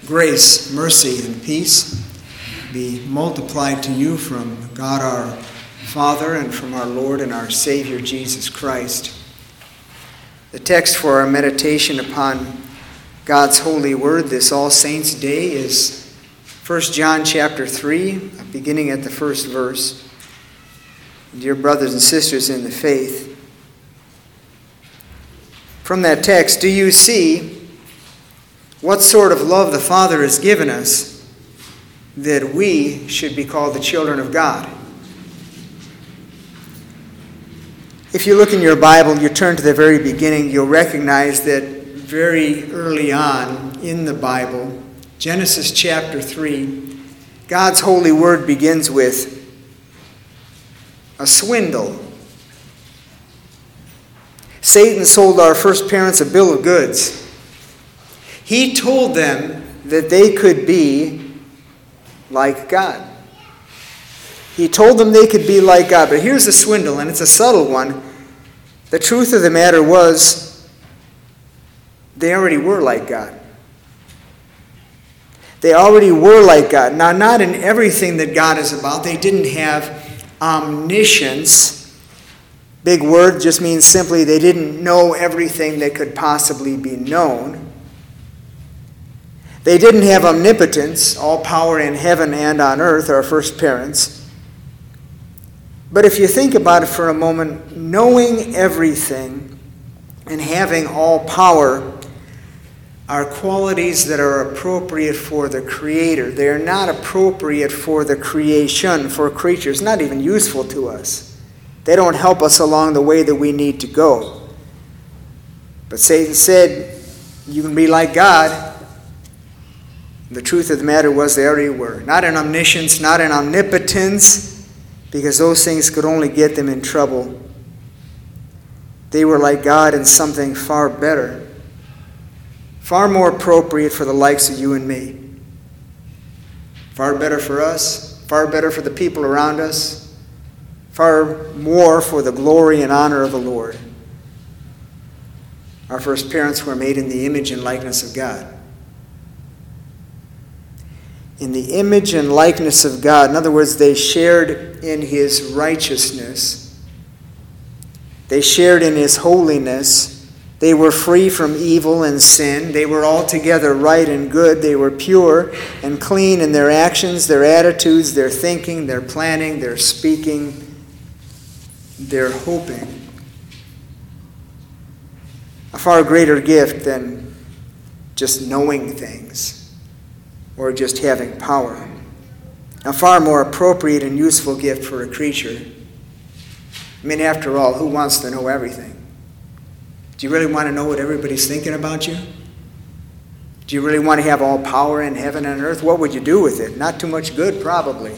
Grace, mercy, and peace be multiplied to you from God our Father and from our Lord and our Savior Jesus Christ. The text for our meditation upon God's holy word this All Saints' Day is 1 John chapter 3, beginning at the first verse. Dear brothers and sisters in the faith, from that text, do you see what sort of love the Father has given us that we should be called the children of God? If you look in your Bible, you turn to the very beginning, you'll recognize that very early on in the Bible, Genesis chapter 3, God's holy word begins with a swindle. Satan sold our first parents a bill of goods. He told them that they could be like God. He told them they could be like God. But here's a swindle, and it's a subtle one. The truth of the matter was, they already were like God. They already were like God. Now, not in everything that God is about. They didn't have omniscience. Big word, just means simply they didn't know everything that could possibly be known. They didn't have omnipotence, all power in heaven and on earth, our first parents. But if you think about it for a moment, knowing everything and having all power are qualities that are appropriate for the Creator. They are not appropriate for the creation, for creatures, not even useful to us. They don't help us along the way that we need to go. But Satan said, you can be like God. The truth of the matter was they already were. Not in omniscience, not in omnipotence, because those things could only get them in trouble. They were like God in something far better, far more appropriate for the likes of you and me. Far better for us, far better for the people around us, far more for the glory and honor of the Lord. Our first parents were made in the image and likeness of God. In the image and likeness of God. In other words, they shared in His righteousness. They shared in His holiness. They were free from evil and sin. They were altogether right and good. They were pure and clean in their actions, their attitudes, their thinking, their planning, their speaking, their hoping. A far greater gift than just knowing things or just having power. A far more appropriate and useful gift for a creature. I mean, after all, who wants to know everything? Do you really want to know what everybody's thinking about you? Do you really want to have all power in heaven and earth? What would you do with it? Not too much good, probably.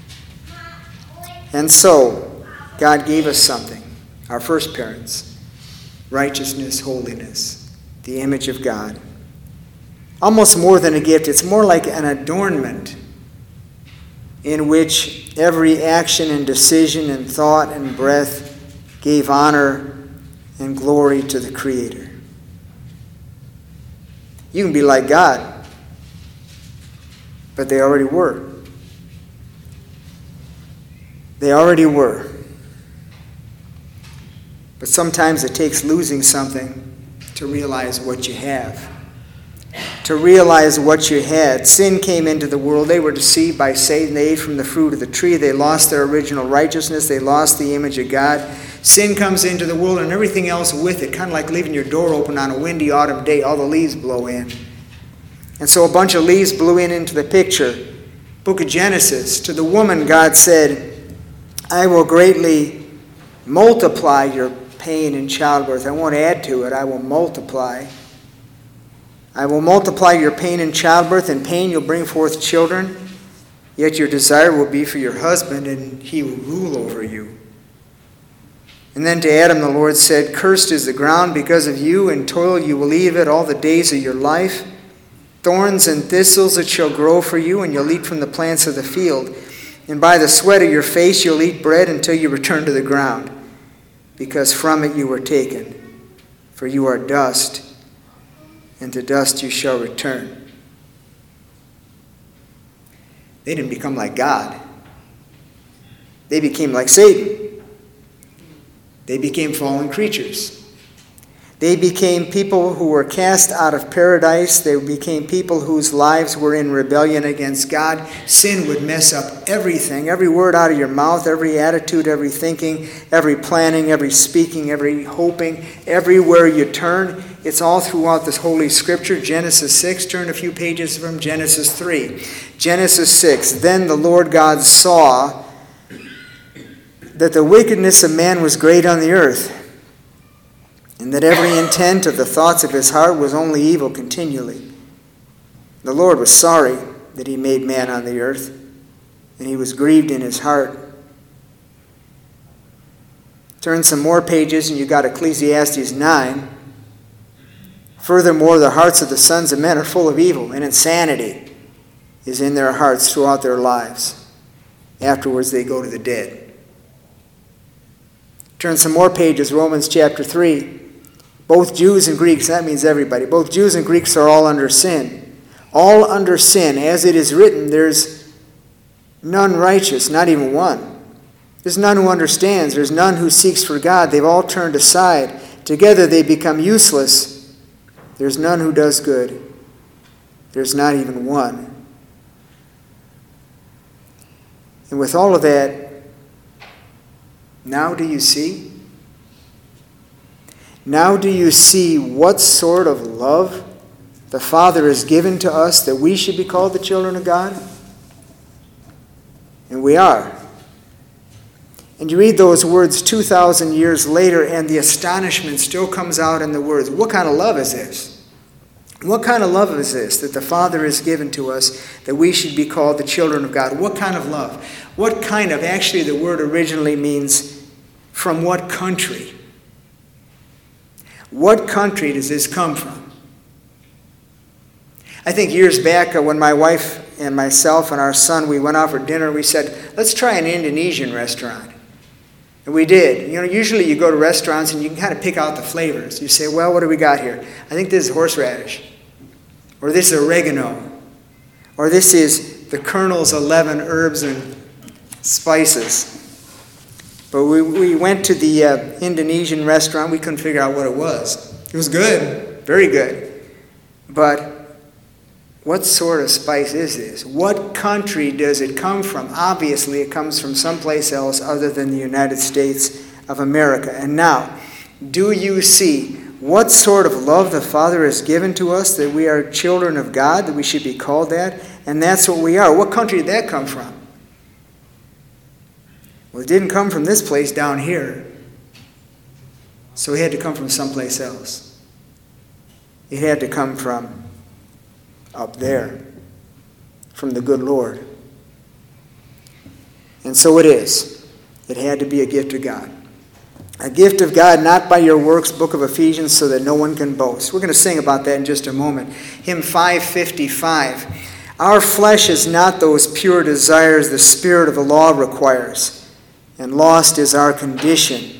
And so, God gave us something. Our first parents. Righteousness, holiness. The image of God. Almost more than a gift, it's more like an adornment in which every action and decision and thought and breath gave honor and glory to the Creator. You can be like God, but they already were. They already were. But sometimes it takes losing something to realize what you have. To realize what you had. Sin came into the world. They were deceived by Satan. They ate from the fruit of the tree. They lost their original righteousness. They lost the image of God. Sin comes into the world and everything else with it. Kind of like leaving your door open on a windy autumn day. All the leaves blow in. And so a bunch of leaves blew into the picture. Book of Genesis. To the woman, God said, I will greatly multiply your pain in childbirth. I won't add to it. I will multiply. I will multiply your pain in childbirth. In pain you'll bring forth children. Yet your desire will be for your husband, and he will rule over you. And then to Adam the Lord said, Cursed is the ground because of you, and toil you will eat of it all the days of your life. Thorns and thistles it shall grow for you, and you'll eat from the plants of the field. And by the sweat of your face you'll eat bread until you return to the ground, because from it you were taken. For you are dust, and to dust you shall return. They didn't become like God. They became like Satan. They became fallen creatures. They became people who were cast out of paradise. They became people whose lives were in rebellion against God. Sin would mess up everything, every word out of your mouth, every attitude, every thinking, every planning, every speaking, every hoping, everywhere you turn. It's all throughout this Holy Scripture. Genesis 6, turn a few pages from Genesis 3. Genesis 6, then the Lord God saw that the wickedness of man was great on the earth, and that every intent of the thoughts of his heart was only evil continually. The Lord was sorry that he made man on the earth, and he was grieved in his heart. Turn some more pages, and you got Ecclesiastes 9. Furthermore, the hearts of the sons of men are full of evil, and insanity is in their hearts throughout their lives. Afterwards, they go to the dead. Turn some more pages, Romans chapter 3. Both Jews and Greeks, that means everybody, both Jews and Greeks are all under sin. All under sin. As it is written, there's none righteous, not even one. There's none who understands. There's none who seeks for God. They've all turned aside. Together they become useless. There's none who does good. There's not even one. And with all of that, now do you see? Now do you see what sort of love the Father has given to us that we should be called the children of God? And we are. And you read those words 2,000 years later, and the astonishment still comes out in the words. What kind of love is this? What kind of love is this that the Father has given to us that we should be called the children of God? What kind of love? What kind of, actually the word originally means from what country? What country does this come from? I think years back when my wife and myself and our son, we went out for dinner, we said, let's try an Indonesian restaurant. And we did. You know, usually you go to restaurants and you can kind of pick out the flavors. You say, well, what do we got here? I think this is horseradish. Or this is oregano. Or this is the Colonel's 11 herbs and spices. But we went to the Indonesian restaurant. We couldn't figure out what it was. It was good. Very good. But what sort of spice is this? What country does it come from? Obviously, it comes from someplace else other than the United States of America. And now, do you see what sort of love the Father has given to us, that we are children of God, that we should be called that? And that's what we are. What country did that come from? Well, it didn't come from this place down here. So it had to come from someplace else. It had to come from up there, from the good Lord. And so it is. It had to be a gift of God. A gift of God, not by your works, book of Ephesians, so that no one can boast. We're going to sing about that in just a moment. Hymn 555. Our flesh is not those pure desires the spirit of the law requires, and lost is our condition.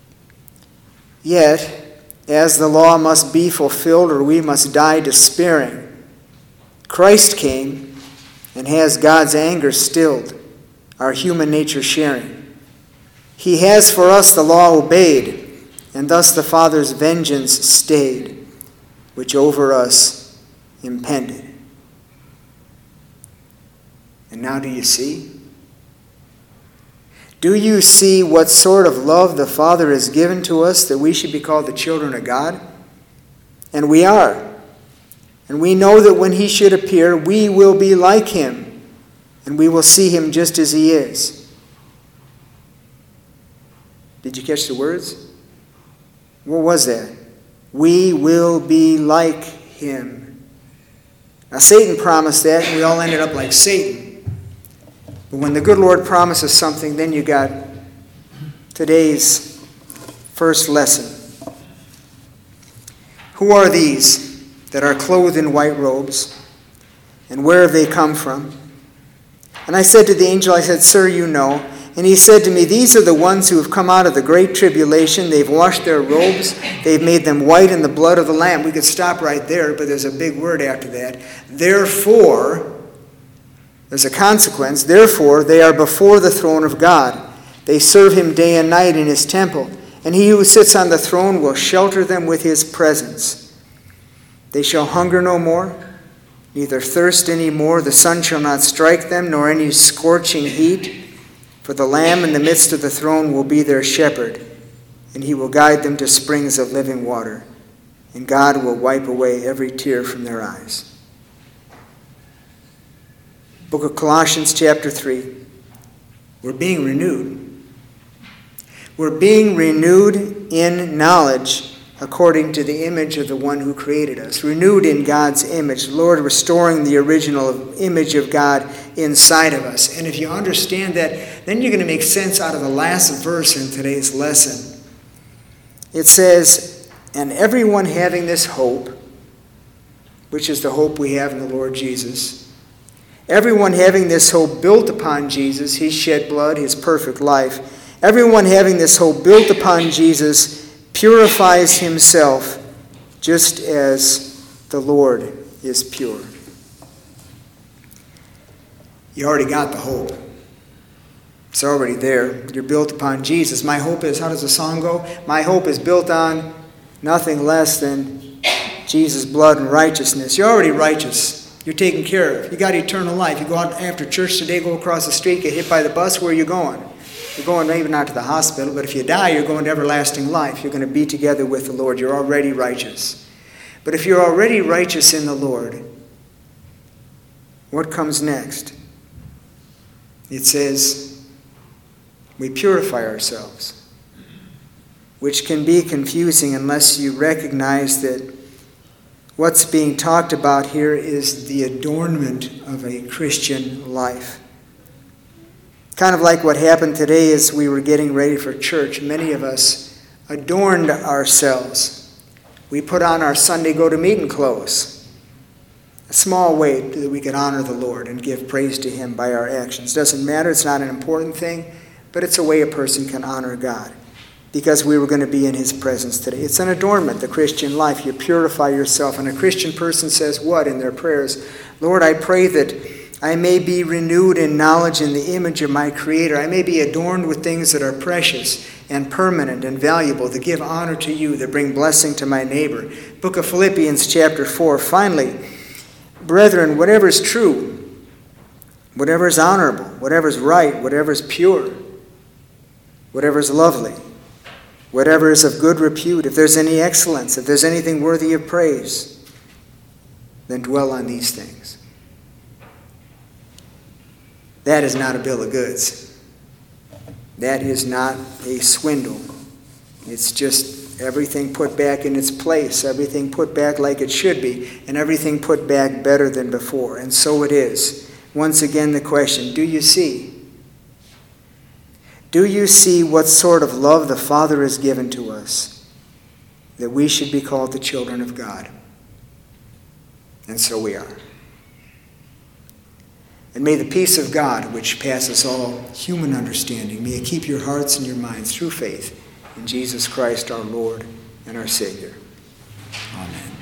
Yet, as the law must be fulfilled or we must die despairing, Christ came and has God's anger stilled, our human nature sharing. He has for us the law obeyed, and thus the Father's vengeance stayed, which over us impended. And now do you see? Do you see what sort of love the Father has given to us that we should be called the children of God? And we are. And we know that when he should appear, we will be like him, and we will see him just as he is. Did you catch the words? What was that? We will be like him. Now, Satan promised that, and we all ended up like Satan. But when the good Lord promises something, then you got today's first lesson. Who are these that are clothed in white robes, and where have they come from? And I said to the angel, I said, Sir, you know. And he said to me, these are the ones who have come out of the great tribulation. They've washed their robes. They've made them white in the blood of the Lamb. We could stop right there, but there's a big word after that. Therefore, There's a consequence. Therefore, they are before the throne of God. They serve him day and night in his temple, and he who sits on the throne will shelter them with his presence. They shall hunger no more, neither thirst any more. The sun shall not strike them, nor any scorching heat. For the Lamb in the midst of the throne will be their shepherd, and he will guide them to springs of living water, and God will wipe away every tear from their eyes. Book of Colossians chapter 3. We're being renewed. We're being renewed in knowledge according to the image of the one who created us. Renewed in God's image. Lord restoring the original image of God inside of us. And if you understand that, then you're going to make sense out of the last verse in today's lesson. It says, and everyone having this hope, which is the hope we have in the Lord Jesus, everyone having this hope built upon Jesus, his shed blood, his perfect life, everyone having this hope built upon Jesus purifies himself just as the Lord is pure. You already got the hope. It's already there. You're built upon Jesus. My hope is, how does the song go? My hope is built on nothing less than Jesus' blood and righteousness. You're already righteous. You're taken care of. You got eternal life. You go out after church today, go across the street, get hit by the bus, where are you going? You're going maybe not to the hospital, but if you die, you're going to everlasting life. You're going to be together with the Lord. You're already righteous. But if you're already righteous in the Lord, what comes next? It says, we purify ourselves, which can be confusing unless you recognize that what's being talked about here is the adornment of a Christian life. Kind of like what happened today as we were getting ready for church. Many of us adorned ourselves. We put on our Sunday go-to-meeting clothes. A small way that we could honor the Lord and give praise to him by our actions. Doesn't matter, it's not an important thing, but it's a way a person can honor God. Because we were going to be in his presence today. It's an adornment, the Christian life. You purify yourself. And a Christian person says what in their prayers? Lord, I pray that I may be renewed in knowledge in the image of my Creator. I may be adorned with things that are precious and permanent and valuable, that give honor to you, that bring blessing to my neighbor. Book of Philippians chapter 4. Finally, brethren, whatever is true, whatever is honorable, whatever is right, whatever is pure, whatever is lovely, whatever is of good repute, if there's any excellence, if there's anything worthy of praise, then dwell on these things. That is not a bill of goods. That is not a swindle. It's just everything put back in its place, everything put back like it should be, and everything put back better than before. And so it is. Once again, the question, do you see? Do you see what sort of love the Father has given to us, that we should be called the children of God? And so we are. And may the peace of God, which passes all human understanding, may it keep your hearts and your minds through faith in Jesus Christ our Lord and our Savior. Amen.